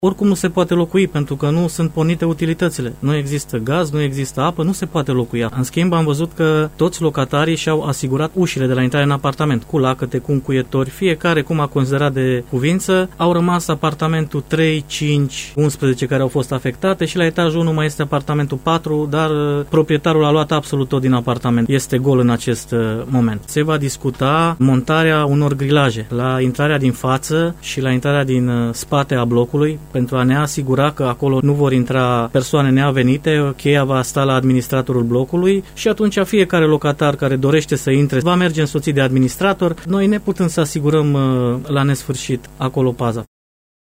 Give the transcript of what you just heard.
oricum nu se poate locui, pentru că nu sunt pornite utilitățile. Nu există gaz, nu există apă, nu se poate locui. În schimb, am văzut că toți locatarii și-au asigurat ușile de la intrare în apartament, cu lacăte, cu încuietori, fiecare cum a considerat de cuvință. Au rămas apartamentul 3, 5, 11 care au fost afectate și la etajul 1 mai este apartamentul 4, dar proprietarul a luat absolut tot din apartament. Este gol în acest moment. Se va discuta montarea unor grilaje la intrarea din față și la intrarea din spate a blocului, pentru a ne asigura că acolo nu vor intra persoane neavenite, cheia va sta la administratorul blocului și atunci fiecare locatar care dorește să intre va merge însoțit de administrator. Noi ne putem să asigurăm la nesfârșit acolo paza.